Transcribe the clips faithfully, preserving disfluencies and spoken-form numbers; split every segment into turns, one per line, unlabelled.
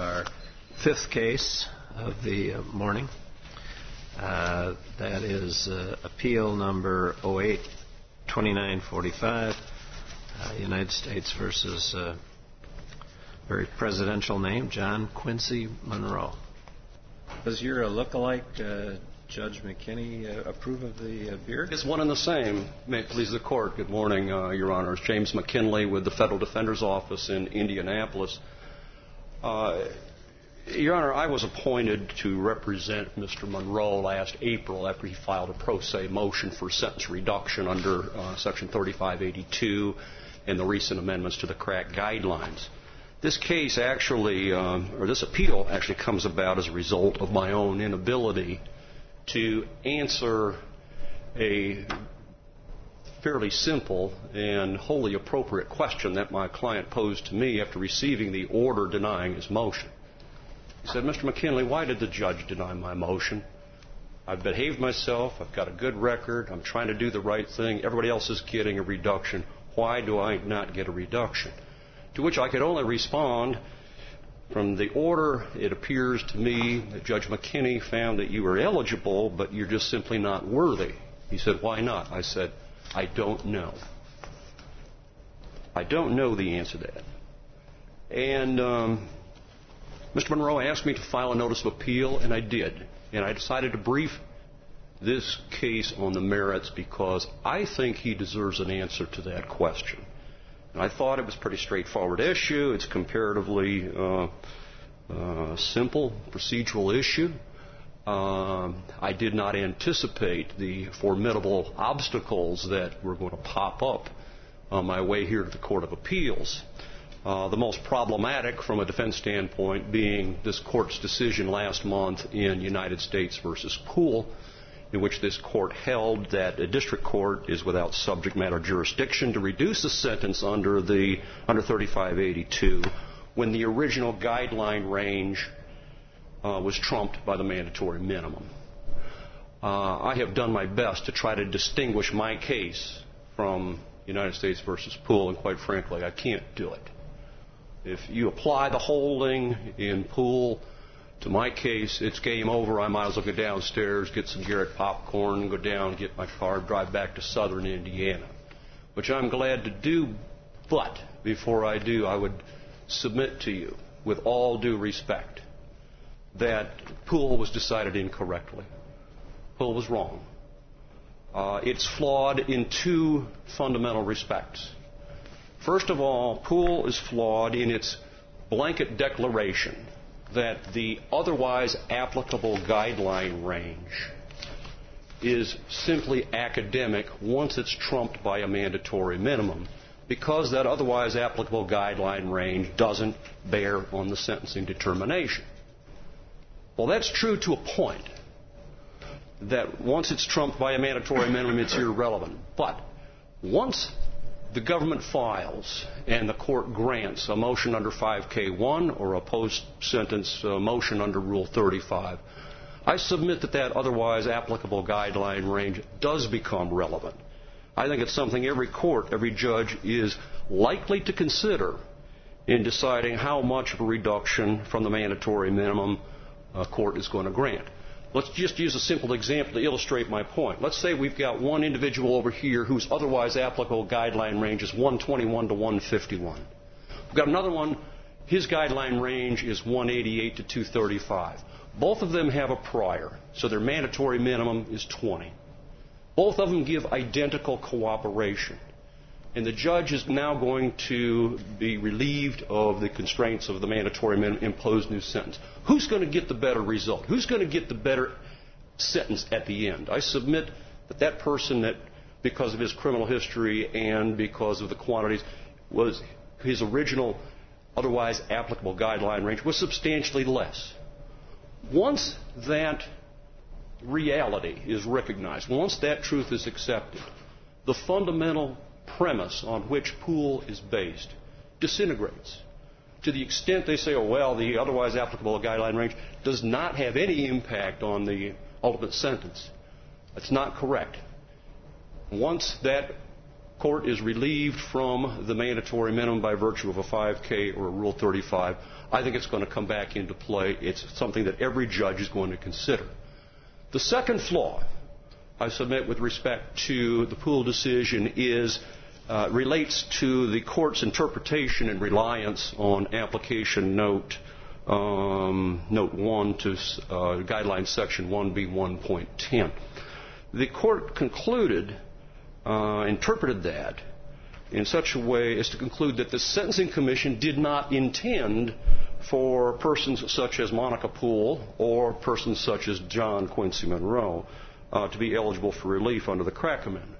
our fifth case of the uh, morning. Uh, that is uh, appeal number oh eight twenty-nine forty-five, uh, United States versus uh, very presidential name, John Quincy Monroe. Does your uh, look-alike, uh, Judge McKinney, uh, approve of the uh, beard?
It's one and the same. May it please the Court. Good morning, uh, Your Honors. James McKinley with the Federal Defender's Office in Indianapolis. Uh, Your Honor, I was appointed to represent Mister Monroe last April after he filed a pro se motion for sentence reduction under uh, Section thirty-five eighty-two and the recent amendments to the crack guidelines. This case actually, um, or this appeal actually comes about as a result of my own inability to answer a fairly simple and wholly appropriate question that my client posed to me after receiving the order denying his motion. He said, Mister McKinley, why did the judge deny my motion? I've behaved myself. I've got a good record. I'm trying to do the right thing. Everybody else is getting a reduction. Why do I not get a reduction? To which I could only respond, from the order, it appears to me that Judge McKinney found that you were eligible, but you're just simply not worthy. He said, why not? I said, I don't know. I don't know the answer to that. And um, Mister Monroe asked me to file a notice of appeal, and I did. And I decided to brief this case on the merits because I think he deserves an answer to that question. And I thought it was a pretty straightforward issue. It's a comparatively uh, uh, simple procedural issue. Um, I did not anticipate the formidable obstacles that were going to pop up on my way here to the Court of Appeals. Uh, the most problematic from a defense standpoint being this Court's decision last month in United States versus Poole, in which this Court held that a district court is without subject matter jurisdiction to reduce a sentence under the under thirty-five eighty-two when the original guideline range uh, was trumped by the mandatory minimum. Uh, I have done my best to try to distinguish my case from United States versus Poole, and quite frankly, I can't do it. If you apply the holding in Poole to my case, it's game over. I might as well go downstairs, get some Garrett popcorn, go down, get my car, drive back to southern Indiana, which I'm glad to do. But before I do, I would submit to you, with all due respect, that Poole was decided incorrectly. Poole was wrong. Uh, it's flawed in two fundamental respects. First of all, Poole is flawed in its blanket declaration that the otherwise applicable guideline range is simply academic once it's trumped by a mandatory minimum, because that otherwise applicable guideline range doesn't bear on the sentencing determination. Well, that's true to a point, that once it's trumped by a mandatory minimum, it's irrelevant. But once the government files and the court grants a motion under five K one or a post-sentence uh, motion under Rule thirty-five, I submit that that otherwise applicable guideline range does become relevant. I think it's something every court, every judge is likely to consider in deciding how much of a reduction from the mandatory minimum a court is going to grant. Let's just use a simple example to illustrate my point. Let's say we've got one individual over here whose otherwise applicable guideline range is one twenty-one to one fifty-one. We've got another one, his guideline range is one eighty-eight to two thirty-five. Both of them have a prior, so their mandatory minimum is twenty. Both of them give identical cooperation. And the judge is now going to be relieved of the constraints of the mandatory minimum, impose new sentence. Who's going to get the better result? Who's going to get the better sentence at the end? I submit that that person that, because of his criminal history and because of the quantities, was his original otherwise applicable guideline range was substantially less. Once that reality is recognized, once that truth is accepted, the fundamental premise on which Poole is based disintegrates. To the extent they say, oh, well, the otherwise applicable guideline range does not have any impact on the ultimate sentence. That's not correct. Once that court is relieved from the mandatory minimum by virtue of a five K or a Rule thirty-five, I think it's going to come back into play. It's something that every judge is going to consider. The second flaw I submit with respect to the Poole decision is uh, relates to the court's interpretation and reliance on application note um, note one to uh, guideline section one B one point ten. The court concluded, uh, interpreted that in such a way as to conclude that the Sentencing Commission did not intend for persons such as Monica Poole or persons such as John Quincy Monroe uh, to be eligible for relief under the Crack Amendment.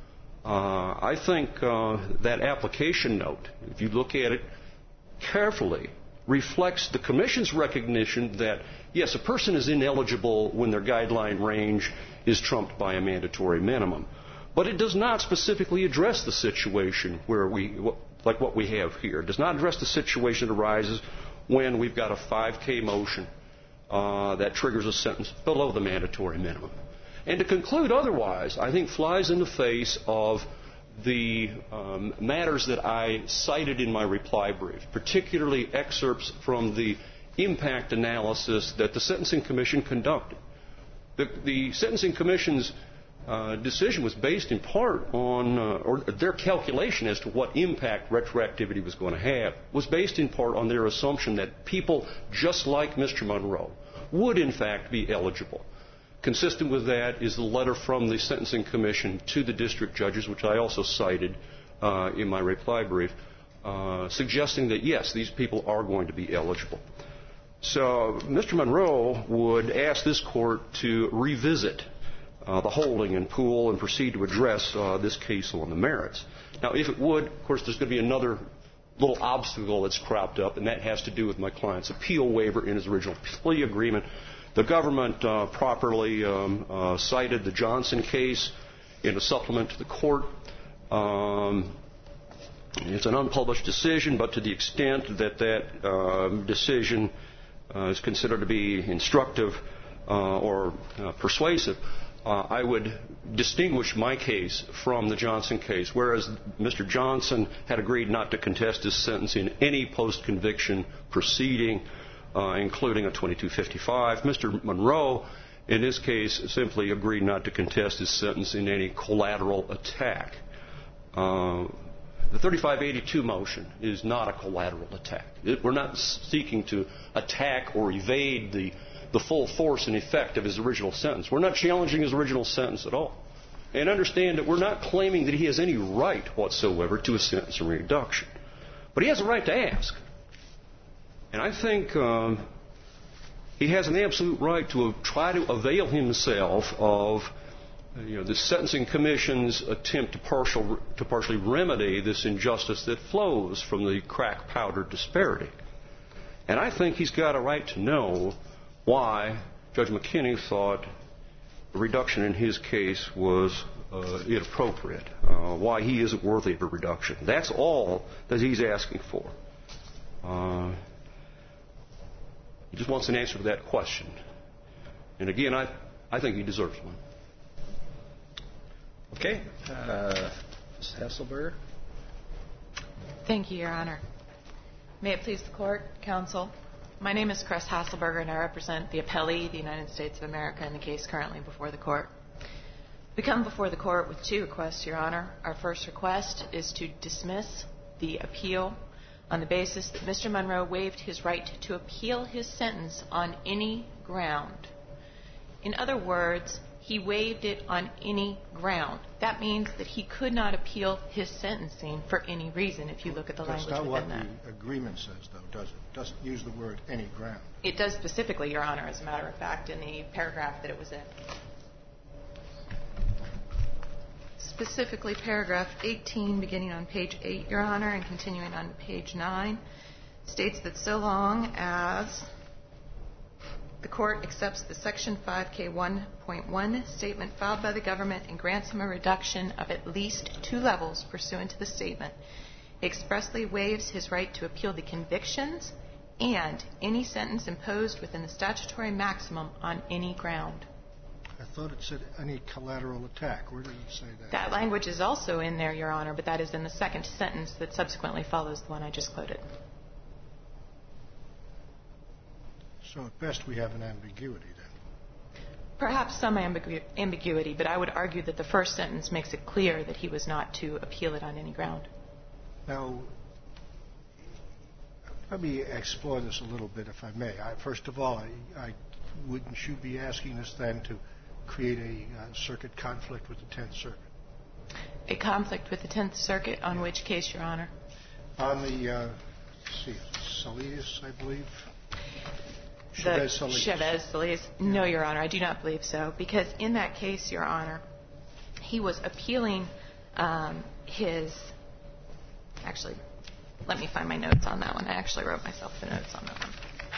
Uh, I think uh, that application note, if you look at it carefully, reflects the Commission's recognition that, yes, a person is ineligible when their guideline range is trumped by a mandatory minimum. But it does not specifically address the situation where we, like what we have here. It does not address the situation that arises when we've got a five K motion uh, that triggers a sentence below the mandatory minimum. And to conclude otherwise, I think flies in the face of the um, matters that I cited in my reply brief, particularly excerpts from the impact analysis that the Sentencing Commission conducted. The, the Sentencing Commission's uh, decision was based in part on, uh, or their calculation as to what impact retroactivity was going to have, was based in part on their assumption that people just like Mister Monroe would in fact be eligible. Consistent with that is the letter from the Sentencing Commission to the district judges, which I also cited uh, in my reply brief, uh, suggesting that, yes, these people are going to be eligible. So Mister Monroe would ask this court to revisit uh, the holding in Poole and proceed to address uh, this case on the merits. Now, if it would, of course, there's going to be another little obstacle that's cropped up, and that has to do with my client's appeal waiver in his original plea agreement. The government uh, properly um, uh, cited the Johnson case in a supplement to the court. Um, it's an unpublished decision, but to the extent that that uh, decision uh, is considered to be instructive uh, or uh, persuasive, uh, I would distinguish my case from the Johnson case, whereas Mister Johnson had agreed not to contest his sentence in any post-conviction proceeding, Uh, including a twenty-two fifty-five. Mister Monroe, in his case, simply agreed not to contest his sentence in any collateral attack. Uh, the thirty-five eighty-two motion is not a collateral attack. It, we're not seeking to attack or evade the, the full force and effect of his original sentence. We're not challenging his original sentence at all. And understand that we're not claiming that he has any right whatsoever to a sentence reduction. But he has a right to ask. And I think um, he has an absolute right to try to avail himself of you know, the Sentencing Commission's attempt to, partial, to partially remedy this injustice that flows from the crack powder disparity. And I think he's got a right to know why Judge McKinney thought the reduction in his case was uh, inappropriate, uh, why he isn't worthy of a reduction. That's all that he's asking for. Uh, He just wants an answer to that question. And again, I, I think he deserves one.
Okay. Uh, Miz Hasselberger.
Thank you, Your Honor. May it please the Court, Counsel. My name is Chris Hasselberger, and I represent the appellee, the United States of America, in the case currently before the Court. We come before the Court with two requests, Your Honor. Our first request is to dismiss the appeal on the basis that Mister Monroe waived his right to appeal his sentence on any ground. In other words, he waived it on any ground. That means that he could not appeal his sentencing for any reason, if you look at the language within that.
That's not what the agreement says, though, does it? It doesn't use the word any ground.
It does specifically, Your Honor, as a matter of fact, in the paragraph that it was in. Specifically, paragraph eighteen, beginning on page eight, Your Honor, and continuing on page nine, states that so long as the Court accepts the Section five K one point one statement filed by the government and grants him a reduction of at least two levels pursuant to the statement, it expressly waives his right to appeal the convictions and any sentence imposed within the statutory maximum on any ground.
I thought it said any collateral attack. Where did it say that?
That language is also in there, Your Honor, but that is in the second sentence that subsequently follows the one I just quoted.
So at best we have an ambiguity then.
Perhaps some ambigu- ambiguity, but I would argue that the first sentence makes it clear that he was not to appeal it on any ground.
Now, let me explore this a little bit, if I may. I, first of all, I, I, wouldn't you be asking us then to create a uh, circuit conflict with the Tenth Circuit?
A conflict with the Tenth Circuit on which case, Your Honor?
On the, uh, let's see, Solis, I believe?
The Chavez Solis. No, Your Honor, I do not believe so. Because in that case, Your Honor, he was appealing um, his... Actually, let me find my notes on that one. I actually wrote myself the notes on that one.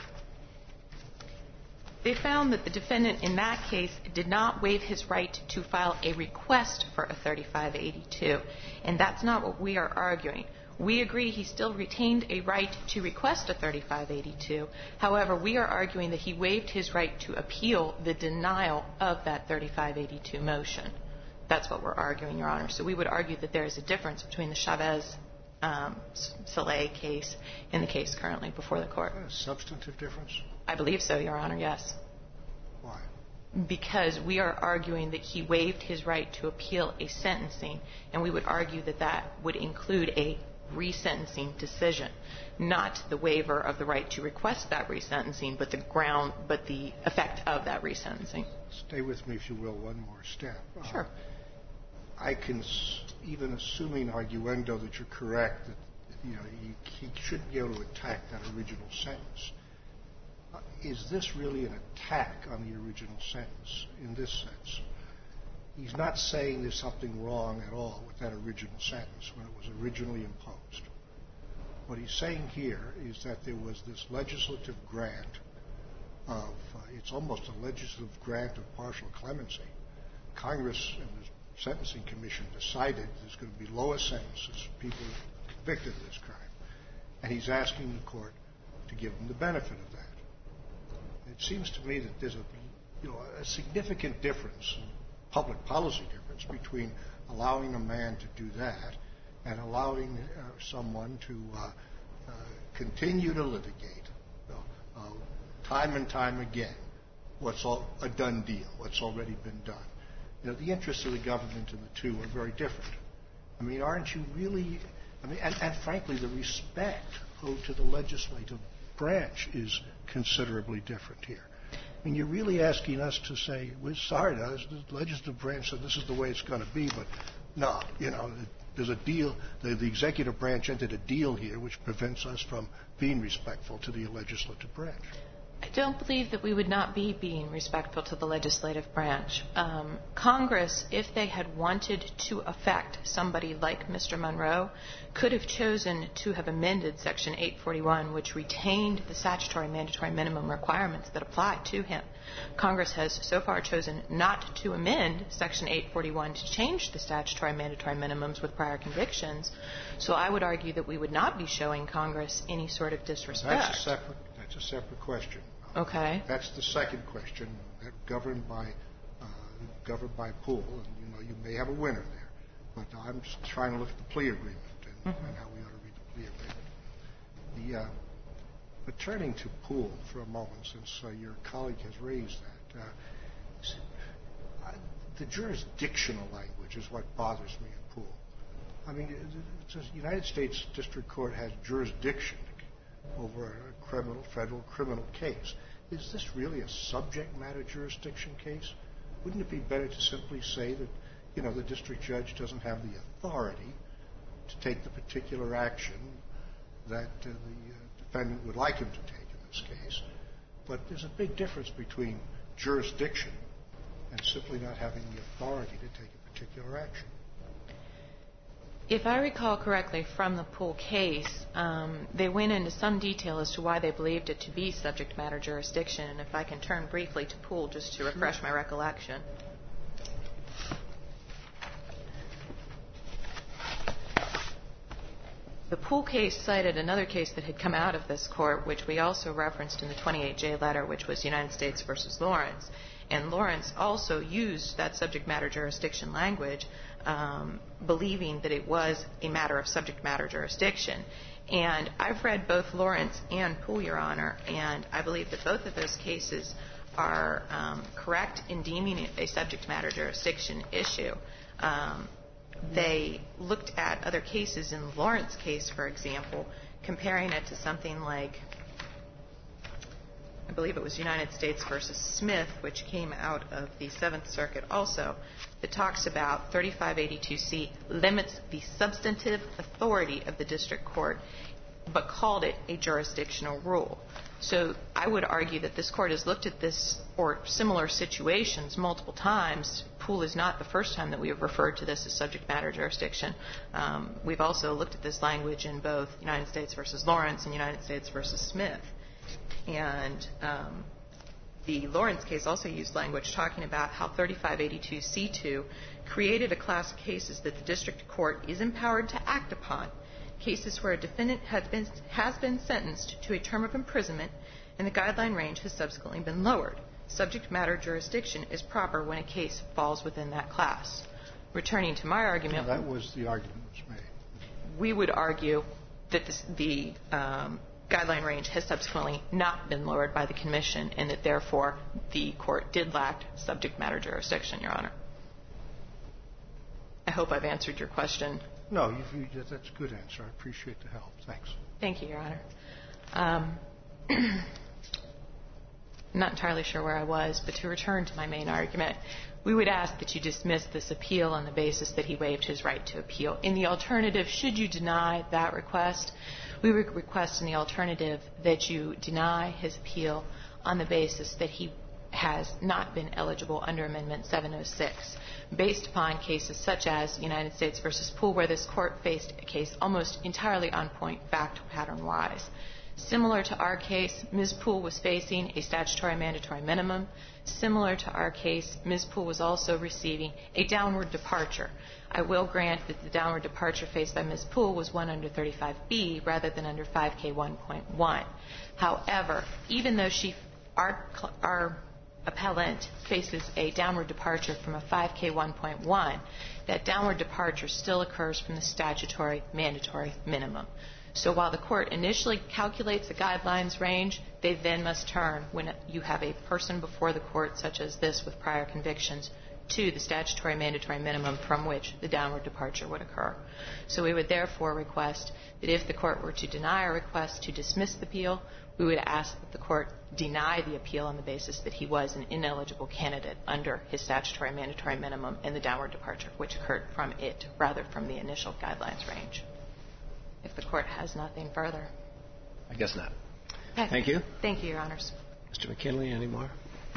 They found that the defendant in that case did not waive his right to file a request for a thirty-five eighty-two. And that's not what we are arguing. We agree he still retained a right to request a thirty-five eighty-two. However, we are arguing that he waived his right to appeal the denial of that thirty-five eighty-two motion. That's what we're arguing, Your Honor. So we would argue that there is a difference between the Chavez um, Solis case and the case currently before the court.
A substantive difference?
I believe so, Your Honor, yes.
Why?
Because we are arguing that he waived his right to appeal a sentencing, and we would argue that that would include a resentencing decision, not the waiver of the right to request that resentencing, but the ground, but the effect of that resentencing.
Stay with me, if you will, one more step.
Sure.
Uh, I can, even assuming arguendo that you're correct, that you know he, he shouldn't be able to attack that original sentence. Uh, is this really an attack on the original sentence in this sense? He's not saying there's something wrong at all with that original sentence when it was originally imposed. What he's saying here is that there was this legislative grant of, uh, it's almost a legislative grant of partial clemency. Congress and the Sentencing Commission decided there's going to be lower sentences for people convicted of this crime. And he's asking the court to give them the benefit of that. It seems to me that there's a, you know, a significant difference, public policy difference, between allowing a man to do that and allowing uh, someone to uh, uh, continue to litigate uh, uh, time and time again what's all, a done deal, what's already been done. You know, the interests of the government and the two are very different. I mean, aren't you really, I mean, and, and frankly, the respect owed to the legislative branch is considerably different here. I mean, you're really asking us to say, we're sorry, now, the legislative branch said this is the way it's going to be, but no, you know, there's a deal, the, the executive branch entered a deal here which prevents us from being respectful to the legislative branch.
I don't believe that we would not be being respectful to the legislative branch. Um, Congress, if they had wanted to affect somebody like Mister Monroe, could have chosen to have amended Section eight forty-one, which retained the statutory mandatory minimum requirements that apply to him. Congress has so far chosen not to amend Section eight forty-one to change the statutory mandatory minimums with prior convictions. So I would argue that we would not be showing Congress any sort of disrespect.
That's a separate, that's a separate question.
Okay.
That's the second question, that governed by uh, governed by Poole, and you know you may have a winner there. But I'm just trying to look at the plea agreement and, mm-hmm. and how we ought to read the plea agreement. The, uh, but turning to Poole for a moment, since uh, your colleague has raised that, uh, the jurisdictional language is what bothers me in Poole. I mean, the United States District Court has jurisdiction over a criminal, federal criminal case. Is this really a subject matter jurisdiction case? Wouldn't it be better to simply say that, you know, the district judge doesn't have the authority to take the particular action that uh, the uh, defendant would like him to take in this case? But there's a big difference between jurisdiction and simply not having the authority to take a particular action.
If I recall correctly from the Poole case, um, they went into some detail as to why they believed it to be subject matter jurisdiction. And if I can turn briefly to Poole just to refresh my recollection. The Poole case cited another case that had come out of this court, which we also referenced in the twenty-eight J letter, which was United States versus Lawrence. And Lawrence also used that subject matter jurisdiction language, um, believing that it was a matter of subject matter jurisdiction. And I've read both Lawrence and Poole, Your Honor, and I believe that both of those cases are um, correct in deeming it a subject matter jurisdiction issue. Um, They looked at other cases. In the Lawrence case, for example, comparing it to something like, I believe it was United States versus Smith, which came out of the Seventh Circuit also, that talks about thirty-five eighty-two C limits the substantive authority of the district court, but called it a jurisdictional rule. So I would argue that this court has looked at this or similar situations multiple times. Poole is not the first time that we have referred to this as subject matter jurisdiction. Um, we've also looked at this language in both United States versus Lawrence and United States versus Smith. And um, the Lawrence case also used language talking about how thirty-five eighty-two C two created a class of cases that the district court is empowered to act upon. Cases where a defendant has been, has been sentenced to a term of imprisonment and the guideline range has subsequently been lowered. Subject matter jurisdiction is proper when a case falls within that class. Returning to my argument,
well, that was the argument that was made.
We would argue that this, the um, guideline range has subsequently not been lowered by the commission, and that therefore the court did lack subject matter jurisdiction, Your Honor. I hope I've answered your question.
No, you, you, that's a good answer. I appreciate the help. Thanks.
Thank you, Your Honor. Um, I'm not entirely sure where I was, but to return to my main argument, we would ask that you dismiss this appeal on the basis that he waived his right to appeal. In the alternative, should you deny that request, we would request in the alternative that you deny his appeal on the basis that he has not been eligible under Amendment seven oh six, based upon cases such as United States versus Poole, where this court faced a case almost entirely on point fact pattern-wise. Similar to our case, Miz Poole was facing a statutory mandatory minimum. Similar to our case, Miz Poole was also receiving a downward departure. I will grant that the downward departure faced by Miz Poole was one under thirty-five B rather than under five K one point one. However, even though she, our, our appellant faces a downward departure from a five K one point one, that downward departure still occurs from the statutory mandatory minimum. So while the court initially calculates the guidelines range, they then must turn, when you have a person before the court such as this with prior convictions, to the statutory mandatory minimum from which the downward departure would occur. So we would therefore request that if the court were to deny our request to dismiss the appeal, we would ask that the court deny the appeal on the basis that he was an ineligible candidate under his statutory mandatory minimum and the downward departure, which occurred from it rather from the initial guidelines range. If the court has nothing further.
I guess not.
Okay.
Thank you.
Thank you, Your Honors.
Mister McKinley, any more?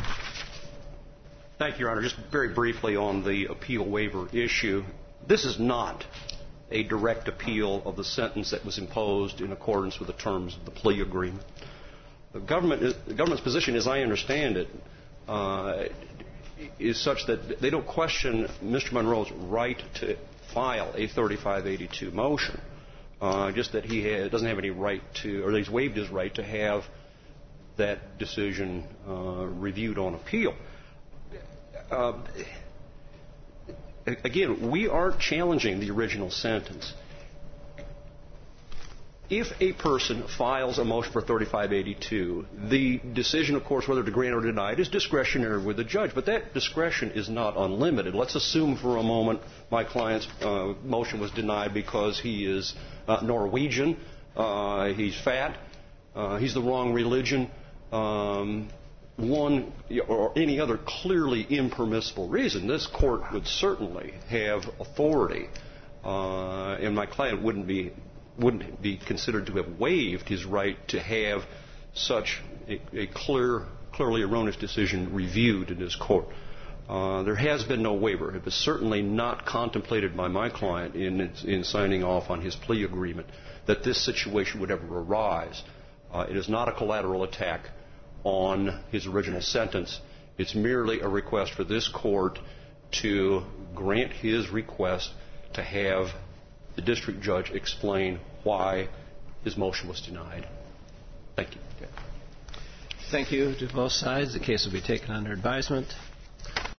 Thank you, Your Honor. Just very briefly on the appeal waiver issue. This is not a direct appeal of the sentence that was imposed in accordance with the terms of the plea agreement. The, government is, the government's position, as I understand it, uh, is such that they don't question Mister Monroe's right to file a thirty-five eighty-two motion, uh, just that he has, doesn't have any right to, or that he's waived his right to have that decision uh, reviewed on appeal. Uh, again, we aren't challenging the original sentence. If a person files a motion for thirty-five eighty-two, the decision, of course, whether to grant or deny it is discretionary with the judge, but that discretion is not unlimited. Let's assume for a moment my client's uh, motion was denied because he is uh, Norwegian, uh, he's fat, uh, he's the wrong religion, um, one or any other clearly impermissible reason. This court would certainly have authority, uh, and my client wouldn't be wouldn't be considered to have waived his right to have such a, a clear, clearly erroneous decision reviewed in his court. Uh, there has been no waiver. It was certainly not contemplated by my client in, in signing off on his plea agreement that this situation would ever arise. Uh, it is not a collateral attack on his original sentence. It's merely a request for this court to grant his request to have the district judge explain why his motion was denied. Thank you.
Thank you to both sides. The case will be taken under advisement.